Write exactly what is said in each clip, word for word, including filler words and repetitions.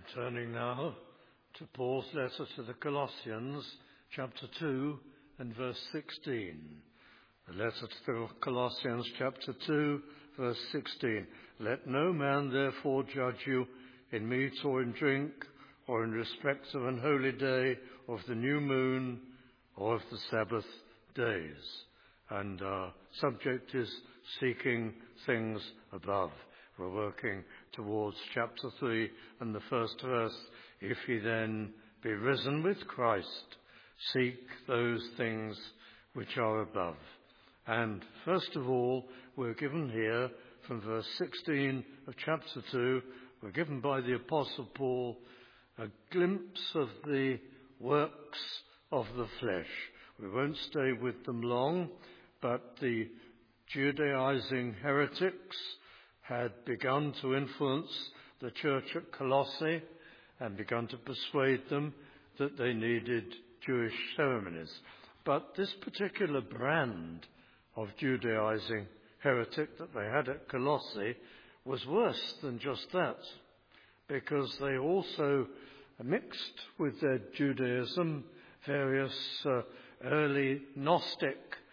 Turning now to Paul's letter to the Colossians, chapter two and verse sixteen. The letter to the Colossians, chapter two, verse sixteen. Let no man therefore judge you in meat or in drink, or in respect of an holy day, of the new moon, or of the Sabbath days. And our subject is seeking things above. We're working towards chapter three and the first verse. If ye then be risen with Christ, seek those things which are above. And first of all, we're given here from verse sixteen of chapter two, we're given by the Apostle Paul a glimpse of the works of the flesh. We won't stay with them long, but the Judaizing heretics had begun to influence the church at Colossae and begun to persuade them that they needed Jewish ceremonies. But this particular brand of Judaizing heretic that they had at Colossae was worse than just that, because they also mixed with their Judaism various uh, early Gnostic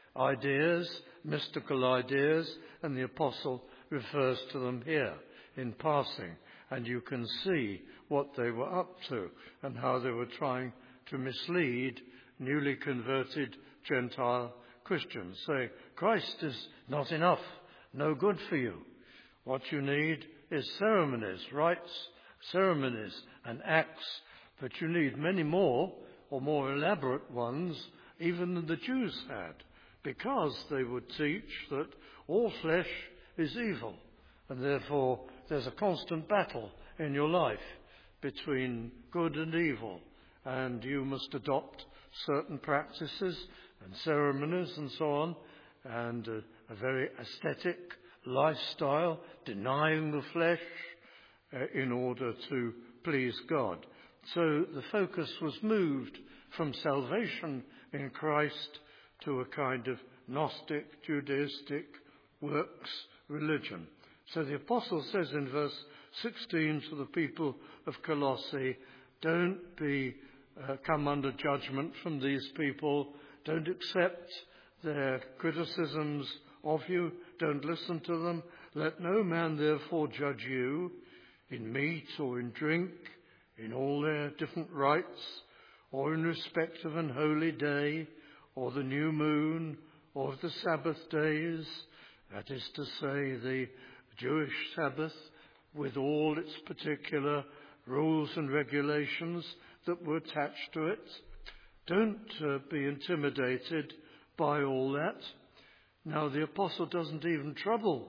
ideas, mystical ideas, and the apostle refers to them here in passing. And you can see what they were up to and how they were trying to mislead newly converted Gentile Christians, saying, Christ is not enough, no good for you. What you need is ceremonies, rites, ceremonies and acts, but you need many more or more elaborate ones even than the Jews had, because they would teach that all flesh is evil, and therefore there's a constant battle in your life between good and evil, and you must adopt certain practices and ceremonies and so on, and a, a very aesthetic lifestyle, denying the flesh uh, in order to please God. So the focus was moved from salvation in Christ to a kind of Gnostic, Judaistic works religion. So the apostle says in verse sixteen to the people of Colossae, don't be uh, come under judgment from these people. Don't accept their criticisms of you. Don't listen to them. Let no man therefore judge you in meat or in drink, in all their different rites, or in respect of an holy day, or the new moon, or of the Sabbath days, that is to say, the Jewish Sabbath, with all its particular rules and regulations that were attached to it. Don't uh, be intimidated by all that. Now, the apostle doesn't even trouble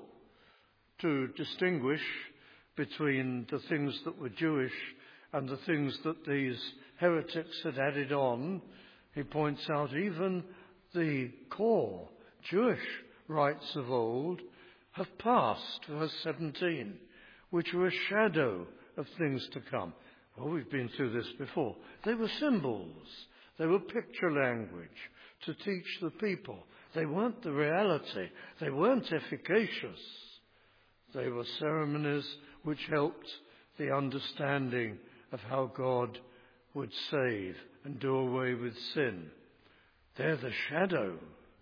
to distinguish between the things that were Jewish and the things that these heretics had added on. He points out even the core Jewish rites of old have passed, verse seventeen, which were a shadow of things to come. Well, we've been through this before. They were symbols. They were picture language to teach the people. They weren't the reality. They weren't efficacious. They were ceremonies which helped the understanding of how God would save and do away with sin. They're the shadow,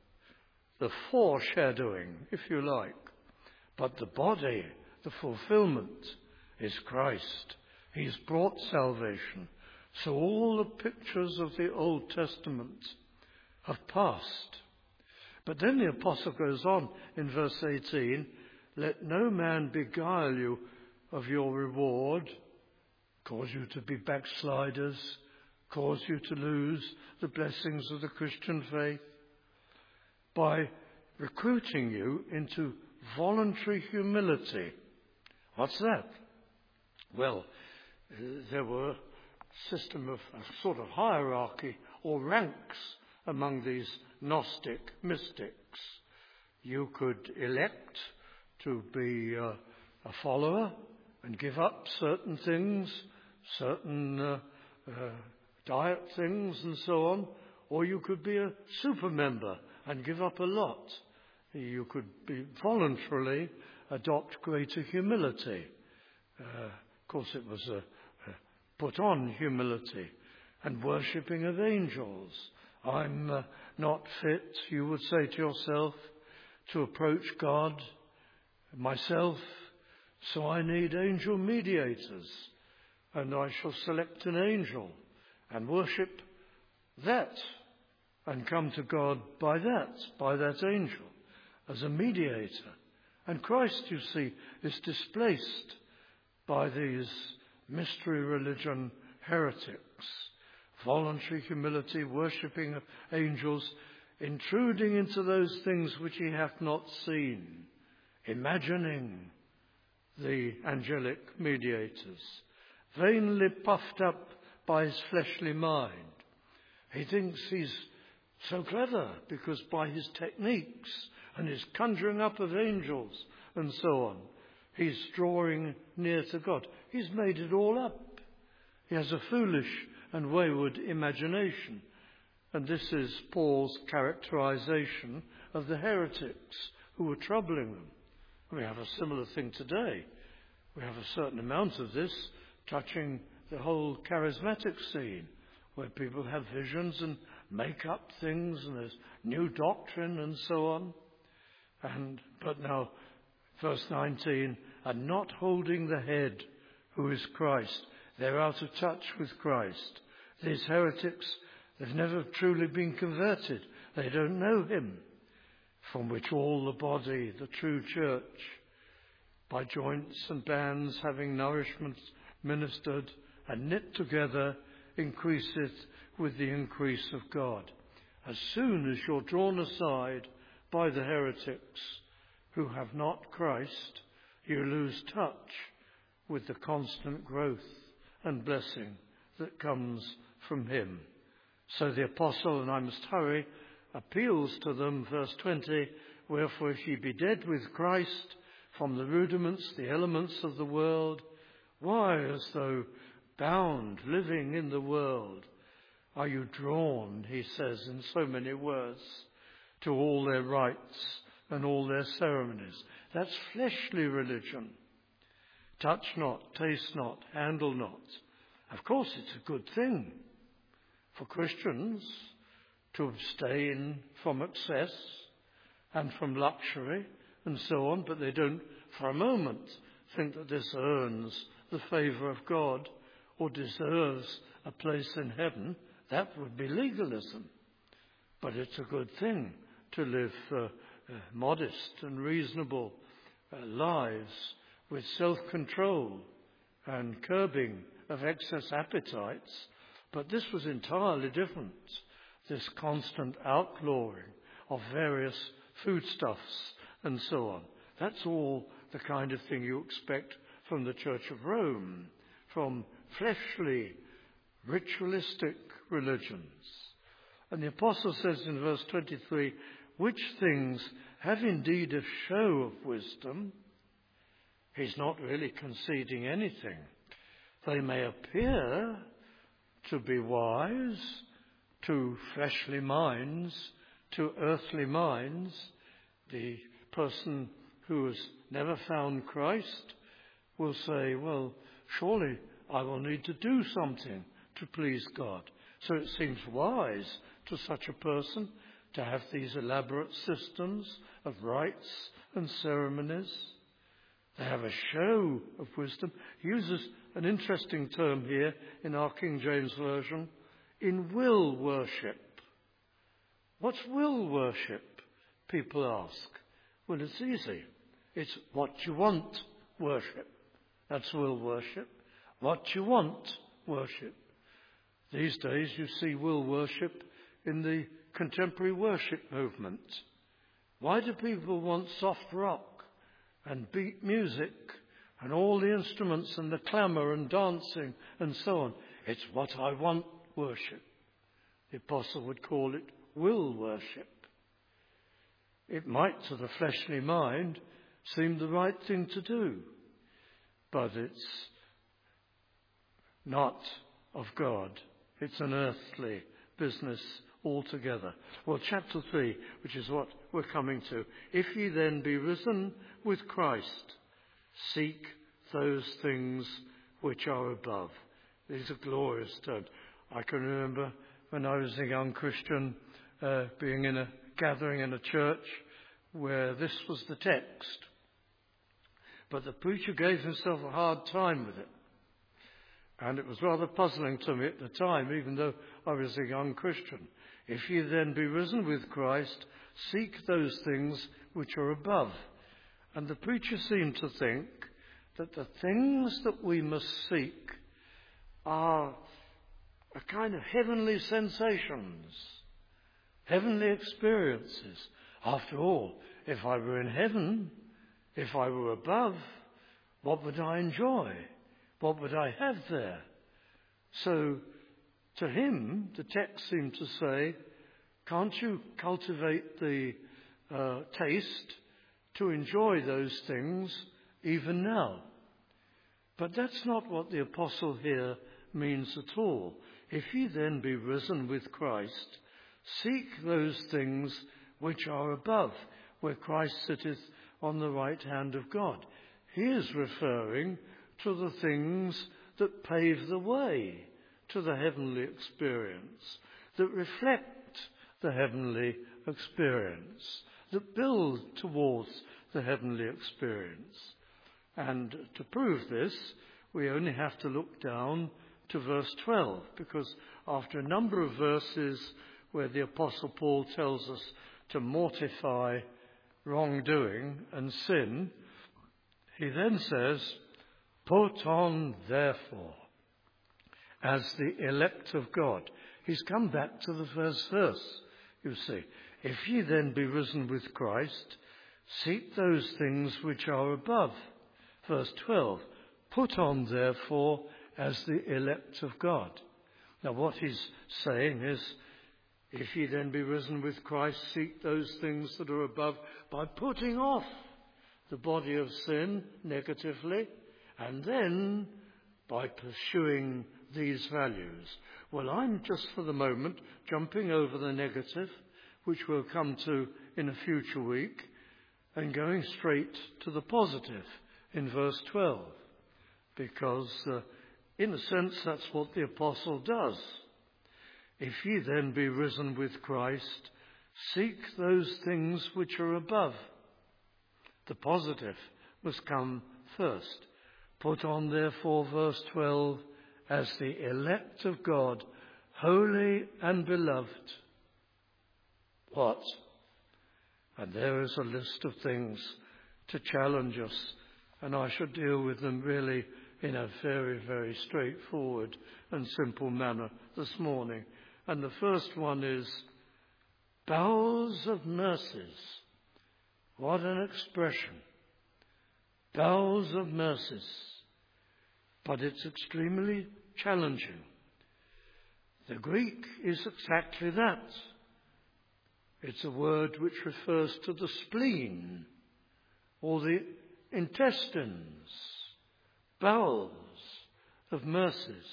the foreshadowing, if you like. But the body, the fulfillment, is Christ. He's brought salvation. So all the pictures of the Old Testament have passed. But then the apostle goes on in verse eighteen, let no man beguile you of your reward, cause you to be backsliders, cause you to lose the blessings of the Christian faith, by recruiting you into voluntary humility. What's that? Well, uh, there were a system of a sort of hierarchy or ranks among these Gnostic mystics. You could elect to be uh, a follower and give up certain things, certain uh, uh, diet things and so on, or you could be a super member and give up a lot. You could be voluntarily adopt greater humility. Uh, of course, it was a, a put on humility and worshipping of angels. I'm uh, not fit, you would say to yourself, to approach God myself, so I need angel mediators, and I shall select an angel and worship that and come to God by that, by that angel, as a mediator. And Christ, you see, is displaced by these mystery religion heretics, voluntary humility, worshipping of angels, intruding into those things which he hath not seen, imagining the angelic mediators, vainly puffed up by his fleshly mind. He thinks he's so clever because by his techniques and his conjuring up of angels and so on, he's drawing near to God. He's made it all up. He has a foolish and wayward imagination. And this is Paul's characterization of the heretics who were troubling them. We have a similar thing today. We have a certain amount of this touching the whole charismatic scene, where people have visions and make up things, and there's new doctrine and so on. And but now, verse nineteen, and not holding the head, who is Christ. They're out of touch with Christ. These heretics, they've never truly been converted. They don't know him, from which all the body, the true church, by joints and bands having nourishment ministered and knit together, increaseth with the increase of God. As soon as you're drawn aside by the heretics who have not Christ, you lose touch with the constant growth and blessing that comes from him. So the apostle, and I must hurry, appeals to them, verse twenty, wherefore if ye be dead with Christ from the rudiments, the elements of the world, why, as though bound, living in the world, are you drawn, he says in so many words, to all their rites and all their ceremonies? That's fleshly religion. Touch not, taste not, handle not. Of course, it's a good thing for Christians to abstain from excess and from luxury and so on, but they don't for a moment think that this earns the favour of God or deserves a place in heaven. That would be legalism. But it's a good thing to live uh, uh, modest and reasonable uh, lives with self-control and curbing of excess appetites. But this was entirely different, this constant outlawing of various foodstuffs and so on. That's all the kind of thing you expect from the Church of Rome, from fleshly, ritualistic religions. And the apostle says in verse twenty-three, which things have indeed a show of wisdom. He's not really conceding anything. They may appear to be wise to fleshly minds, to earthly minds. The person who has never found Christ will say, well, surely I will need to do something to please God. So it seems wise to such a person to have these elaborate systems of rites and ceremonies. They have a show of wisdom. He uses an interesting term here in our King James Version, in will worship. What's will worship? People ask. Well, it's easy. It's what you want worship. That's will worship. What you want worship. These days you see will worship in the contemporary worship movement. Why do people want soft rock and beat music and all the instruments and the clamour and dancing and so on? It's what I want worship. The apostle would call it will worship. It might, to the fleshly mind, seem the right thing to do, but it's not of God. It's an earthly business altogether. Well, chapter three, which is what we're coming to. If ye then be risen with Christ, seek those things which are above. These are glorious terms. I can remember when I was a young Christian uh, being in a gathering in a church where this was the text. But the preacher gave himself a hard time with it. And it was rather puzzling to me at the time, even though I was a young Christian. If ye then be risen with Christ, seek those things which are above. And the preacher seemed to think that the things that we must seek are a kind of heavenly sensations, heavenly experiences. After all, if I were in heaven, if I were above, what would I enjoy? What would I have there? So, to him, the text seemed to say, can't you cultivate the uh, taste to enjoy those things even now? But that's not what the apostle here means at all. If ye then be risen with Christ, seek those things which are above, where Christ sitteth on the right hand of God. He is referring to the things that pave the way to the heavenly experience, that reflect the heavenly experience, that build towards the heavenly experience. And to prove this, we only have to look down to verse twelve, because after a number of verses where the Apostle Paul tells us to mortify wrongdoing and sin, he then says, put on, therefore, as the elect of God. He's come back to the first verse, you see. If ye then be risen with Christ, seek those things which are above. Verse twelve, put on, therefore, as the elect of God. Now, what he's saying is, if ye then be risen with Christ, seek those things that are above by putting off the body of sin negatively, and then by pursuing these values. Well, I'm just for the moment jumping over the negative, which we'll come to in a future week, and going straight to the positive in verse twelve, because uh, in a sense that's what the apostle does. If ye then be risen with Christ, seek those things which are above. The positive must come first. Put on, therefore, verse twelve, as the elect of God, holy and beloved. What? And there is a list of things to challenge us, and I should deal with them really in a very, very straightforward and simple manner this morning. And the first one is bowels of mercies. What an expression. Bowels of mercies. But it's extremely challenging. The Greek is exactly that. It's a word which refers to the spleen or the intestines, bowels of mercies,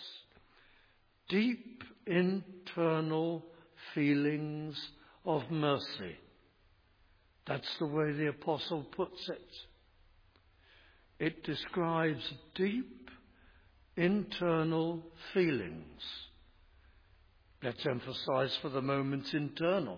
deep internal feelings of mercy. That's the way the apostle puts it. It describes deep internal feelings. Let's emphasize for the moment internal.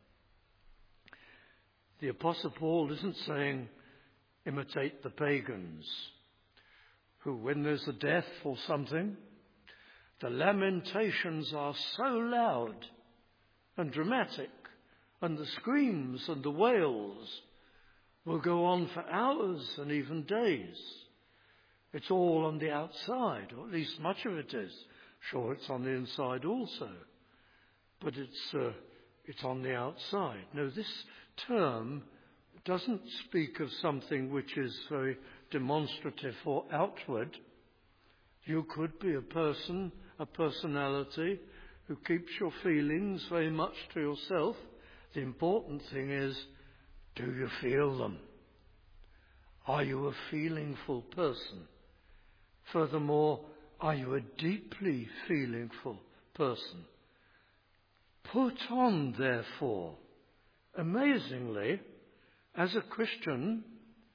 The Apostle Paul isn't saying imitate the pagans, who when there's a death or something, the lamentations are so loud and dramatic, and the screams and the wails will go on for hours and even days. It's all on the outside, or at least much of it is. Sure, it's on the inside also, but it's uh, it's on the outside. No, this term doesn't speak of something which is very demonstrative or outward. You could be a person, a personality, who keeps your feelings very much to yourself. The important thing is, do you feel them? Are you a feelingful person? Furthermore, are you a deeply feelingful person? Put on, therefore, amazingly, as a Christian,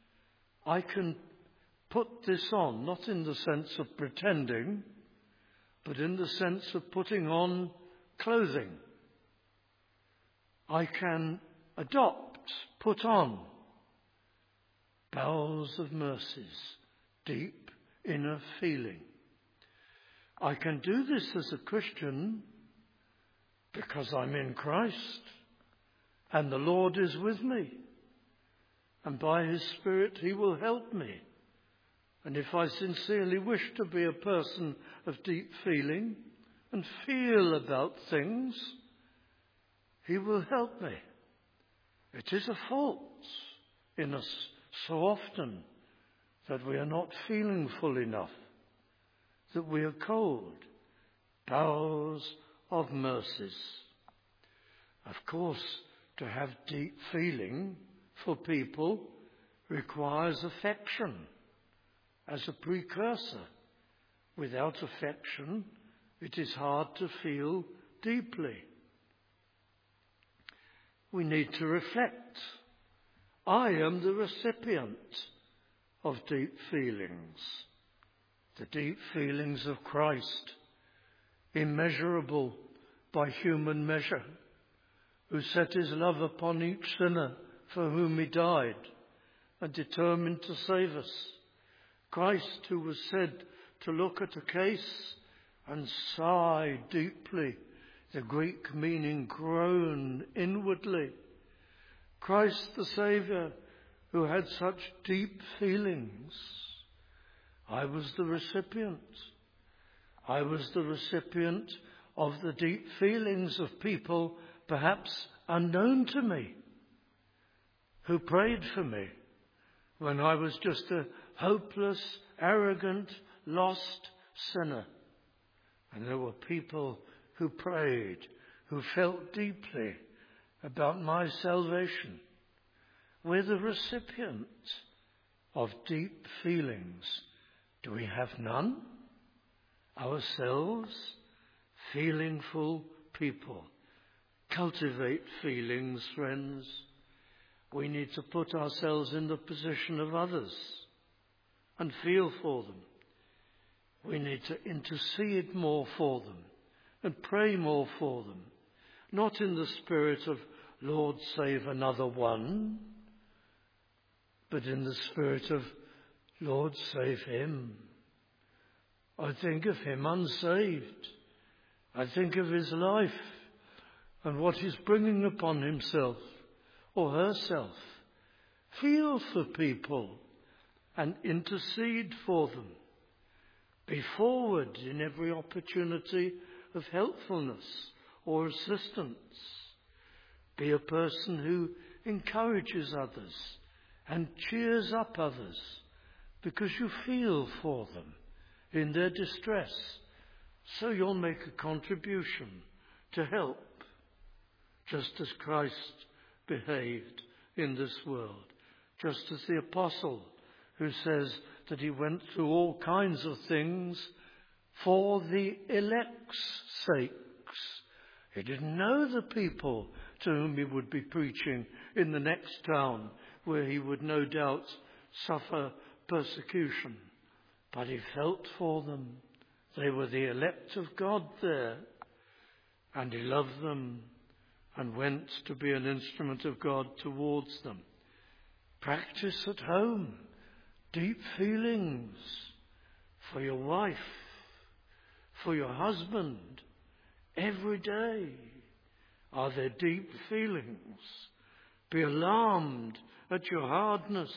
I can put this on, not in the sense of pretending. but in the sense of putting on clothing. I can adopt, put on bowels of mercies, deep inner feeling. I can do this as a Christian because I'm in Christ and the Lord is with me. And by His Spirit He will help me. And if I sincerely wish to be a person of deep feeling and feel about things, He will help me. It is a fault in us so often that we are not feeling full enough, that we are cold. Bowels of mercies. Of course, to have deep feeling for people requires affection as a precursor. Without affection, it is hard to feel deeply. We need to reflect. I am the recipient of deep feelings, the deep feelings of Christ, immeasurable by human measure, who set His love upon each sinner for whom He died and determined to save us. Christ, who was said to look at a case and sigh deeply, the Greek meaning groan inwardly. Christ the Saviour, who had such deep feelings. I was the recipient. I was the recipient of the deep feelings of people perhaps unknown to me, who prayed for me when I was just a hopeless, arrogant, lost sinner. And there were people who prayed, who felt deeply about my salvation. We're the recipient of deep feelings. Do we have none? Ourselves, feelingful people. Cultivate feelings, friends. We need to put ourselves in the position of others and feel for them. We need to intercede more for them and pray more for them. Not in the spirit of, Lord, save another one, but in the spirit of, Lord, save him. I think of him unsaved. I think of his life and what he's bringing upon himself or herself. Feel for people and intercede for them. Be forward in every opportunity of helpfulness or assistance. Be a person who encourages others and cheers up others because you feel for them in their distress. So you'll make a contribution to help, just as Christ behaved in this world, just as the apostle who says that he went through all kinds of things for the elect's sakes. He didn't know the people to whom he would be preaching in the next town, where he would no doubt suffer persecution. But he felt for them. They were the elect of God there. And he loved them and went to be an instrument of God towards them. Practice at home deep feelings for your wife, for your husband, every day. Are there deep feelings? Be alarmed at your hardness.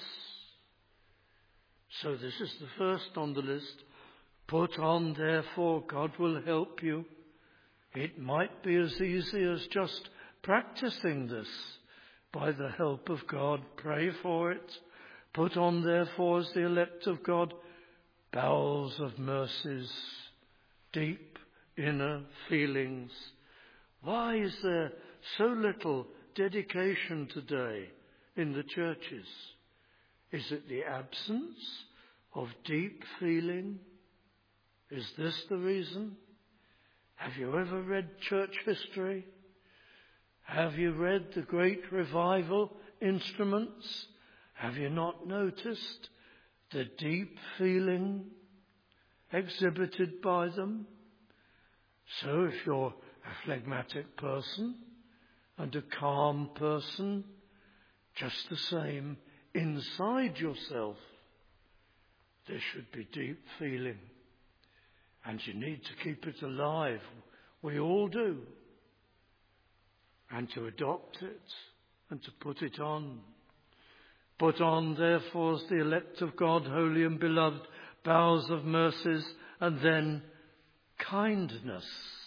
So this is the first on the list. Put on, therefore, God will help you. It might be as easy as just practicing this by the help of God. Pray for it. Put on, therefore, as the elect of God, bowels of mercies, deep inner feelings. Why is there so little dedication today in the churches? Is it the absence of deep feeling? Is this the reason? Have you ever read church history? Have you read the great revival instruments? Have you not noticed the deep feeling exhibited by them? So if you're a phlegmatic person and a calm person, just the same, inside yourself, there should be deep feeling. And you need to keep it alive. We all do. And to adopt it and to put it on. Put on, therefore, as the elect of God, holy and beloved, bowels of mercies, and then kindness.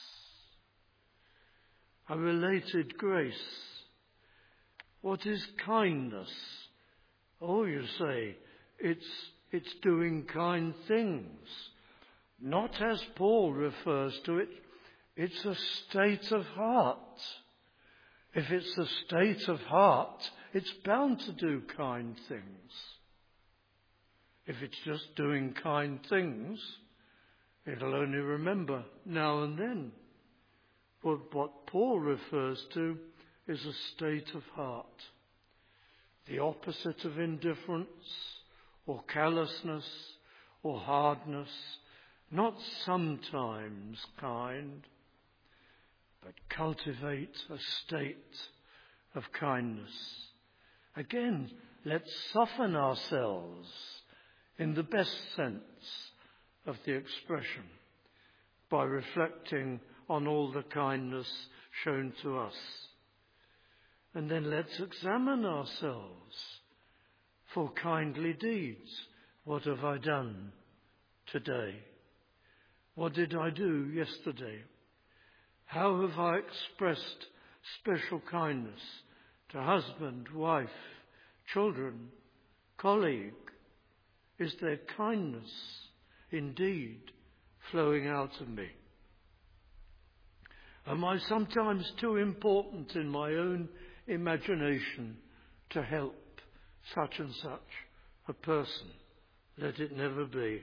A related grace. What is kindness? Oh, you say, it's, it's doing kind things. Not as Paul refers to it, it's a state of heart. If it's a state of heart, it's bound to do kind things. If it's just doing kind things, it'll only remember now and then. But what Paul refers to is a state of heart. The opposite of indifference or callousness or hardness, not sometimes kind, but cultivate a state of kindness. Again, let's soften ourselves in the best sense of the expression by reflecting on all the kindness shown to us. And then let's examine ourselves for kindly deeds. What have I done today? What did I do yesterday? How have I expressed special kindness to husband, wife, children, colleague? Is there kindness indeed flowing out of me? Am I sometimes too important in my own imagination to help such and such a person? Let it never be.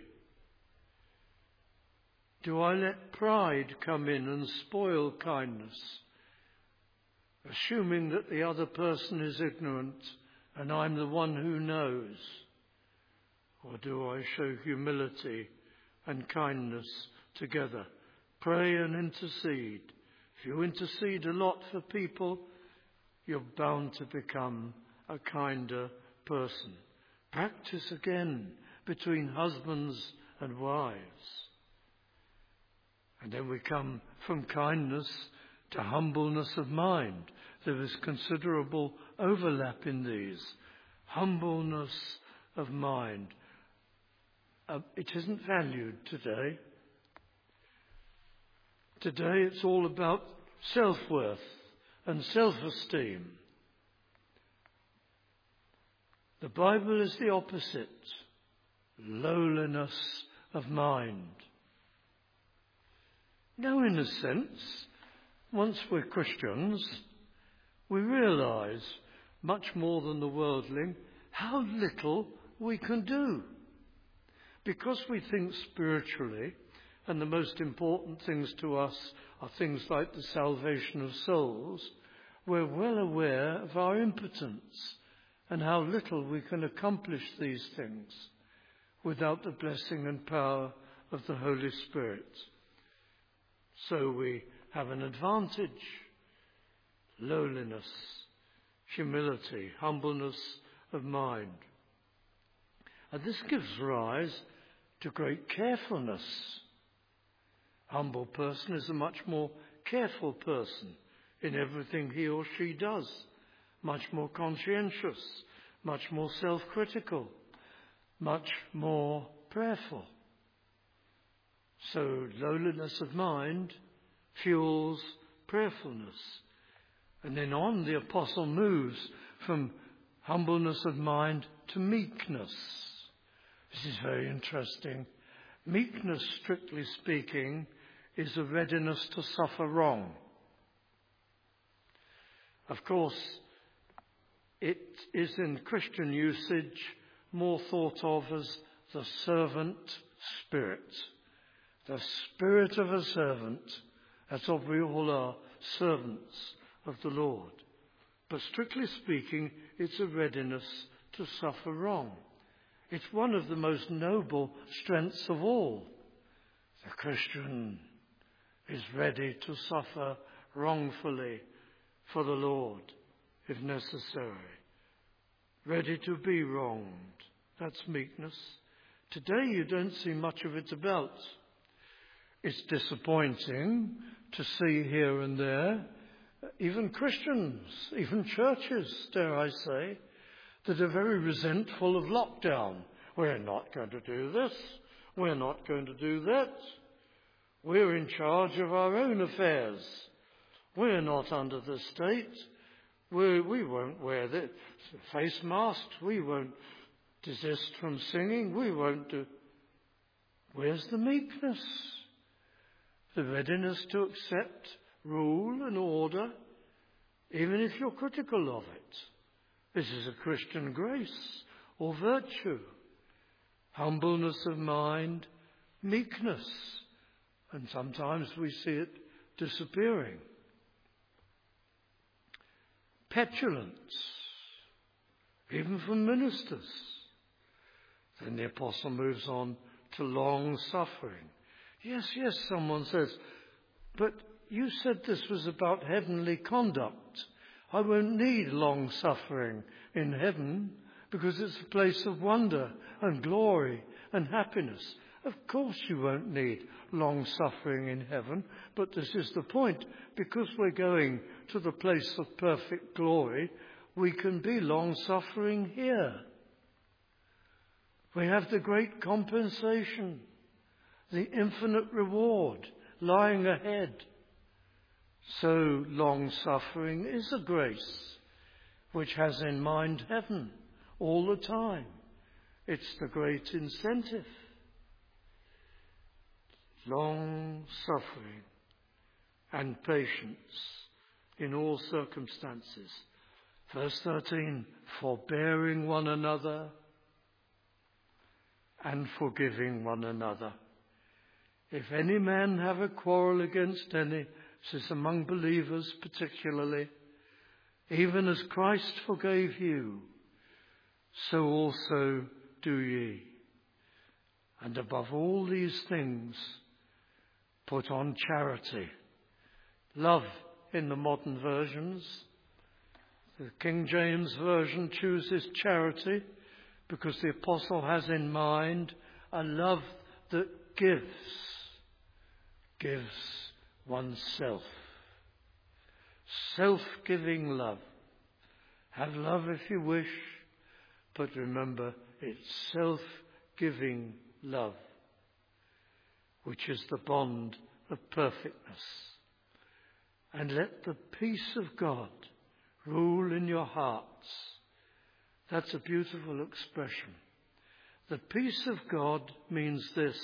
Do I let pride come in and spoil kindness, assuming that the other person is ignorant and I'm the one who knows? Or do I show humility and kindness together? Pray and intercede. If you intercede a lot for people, you're bound to become a kinder person. Practice again between husbands and wives. And then we come from kindness to humbleness of mind. There is considerable overlap in these. Humbleness of mind. Uh, it isn't valued today. Today it's all about self-worth and self-esteem. The Bible is the opposite. Lowliness of mind. Now, in a sense, once we're Christians, we realize, much more than the worldling, how little we can do. Because we think spiritually, and the most important things to us are things like the salvation of souls, we're well aware of our impotence and how little we can accomplish these things without the blessing and power of the Holy Spirit. So we have an advantage: lowliness, humility, humbleness of mind. And this gives rise to great carefulness. Humble person is a much more careful person in everything he or she does, much more conscientious, much more self-critical, much more prayerful. So lowliness of mind fuels prayerfulness. And then on the apostle moves from humbleness of mind to meekness. This is very interesting. Meekness, strictly speaking, is a readiness to suffer wrong. Of course, it is in Christian usage more thought of as the servant spirit. The spirit of a servant. That's what we all are, servants of the Lord. But strictly speaking, it's a readiness to suffer wrong. It's one of the most noble strengths of all. The Christian is ready to suffer wrongfully for the Lord if necessary. Ready to be wronged. That's meekness. Today you don't see much of it about. It's disappointing to see here and there, even Christians, even churches, dare I say, that are very resentful of lockdown. We're not going to do this. We're not going to do that. We're in charge of our own affairs. We're not under the state. We, we won't wear the face masks. We won't desist from singing. We won't do... Where's the meekness? The readiness to accept rule and order, even if you're critical of it. This is a Christian grace or virtue. Humbleness of mind, meekness. And sometimes we see it disappearing. Petulance, even from ministers. Then the apostle moves on to long suffering. Yes, yes, someone says, but you said this was about heavenly conduct. I won't need long suffering in heaven because it's a place of wonder and glory and happiness. Of course you won't need long suffering in heaven, but this is the point. Because we're going to the place of perfect glory, we can be long suffering here. We have the great compensation, the infinite reward lying ahead. So long suffering is a grace which has in mind heaven all the time. It's the great incentive. Long suffering and patience in all circumstances. Verse thirteen, forbearing one another and forgiving one another. If any man have a quarrel against any, this is among believers particularly, even as Christ forgave you, so also do ye. And above all these things, put on charity. Love in the modern versions. The King James Version chooses charity because the apostle has in mind a love that gives, gives oneself. Self-giving love. Have love if you wish, but remember it's self-giving love, which is the bond of perfectness. And let the peace of God rule in your hearts. That's a beautiful expression. The peace of God means this: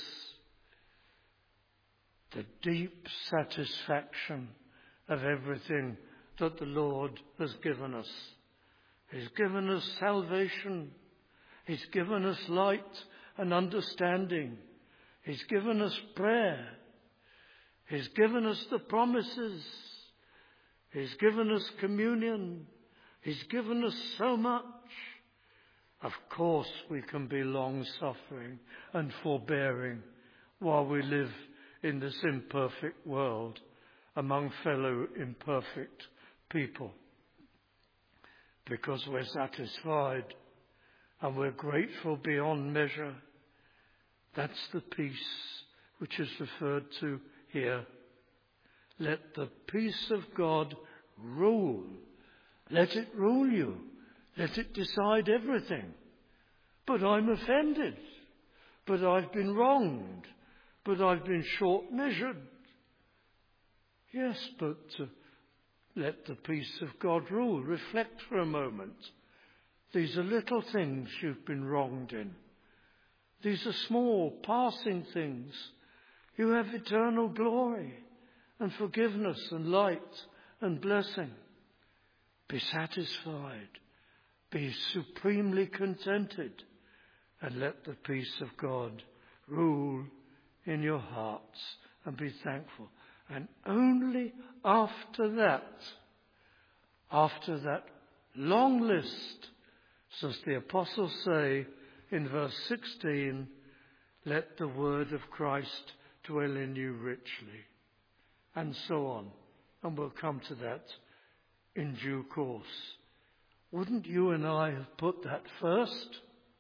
the deep satisfaction of everything that the Lord has given us. He's given us salvation. He's given us light and understanding. He's given us prayer. He's given us the promises. He's given us communion. He's given us so much. Of course we can be long-suffering and forbearing while we live in this imperfect world among fellow imperfect people, because we're satisfied and we're grateful beyond measure. That's the peace which is referred to here. Let the peace of God rule. Let it rule you. Let it decide everything. But I'm offended. But I've been wronged. But I've been short-measured. Yes, but uh, let the peace of God rule. Reflect for a moment. These are little things you've been wronged in. These are small, passing things. You have eternal glory and forgiveness and light and blessing. Be satisfied. Be supremely contented. And let the peace of God rule in your hearts and be thankful. And only after that, after that long list, does the apostle say in verse sixteen, let the word of Christ dwell in you richly. and so on. And we'll come to that in due course. Wouldn't you and I have put that first?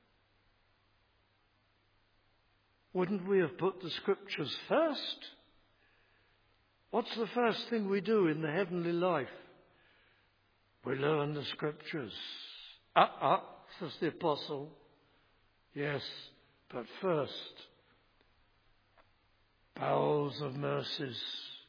Wouldn't we have put the scriptures first? What's the first thing we do in the heavenly life? We learn the scriptures. Uh-uh, says the apostle. Yes, but first, bowels of mercies,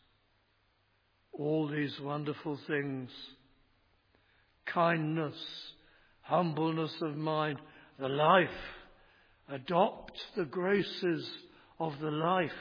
all these wonderful things, kindness, humbleness of mind, the life, adopt the graces of the life.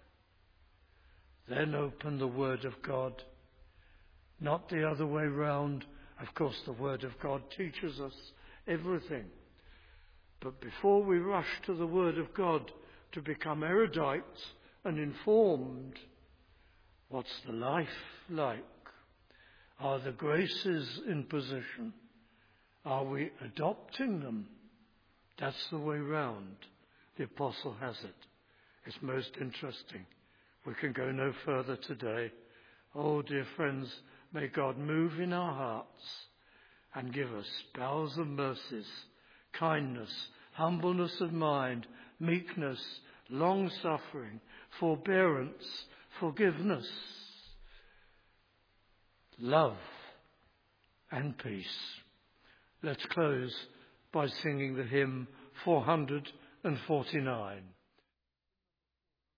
Then open the Word of God, not the other way round. Of course, the Word of God teaches us everything. But before we rush to the Word of God to become erudite and informed, what's the life like? Are the graces in position? Are we adopting them? That's the way round. The apostle has it. It's most interesting. We can go no further today. Oh, dear friends, may God move in our hearts and give us bowels of mercies, kindness, humbleness of mind, meekness, long-suffering, forbearance, forgiveness, love, and peace. Let's close by singing the hymn four hundred forty-nine.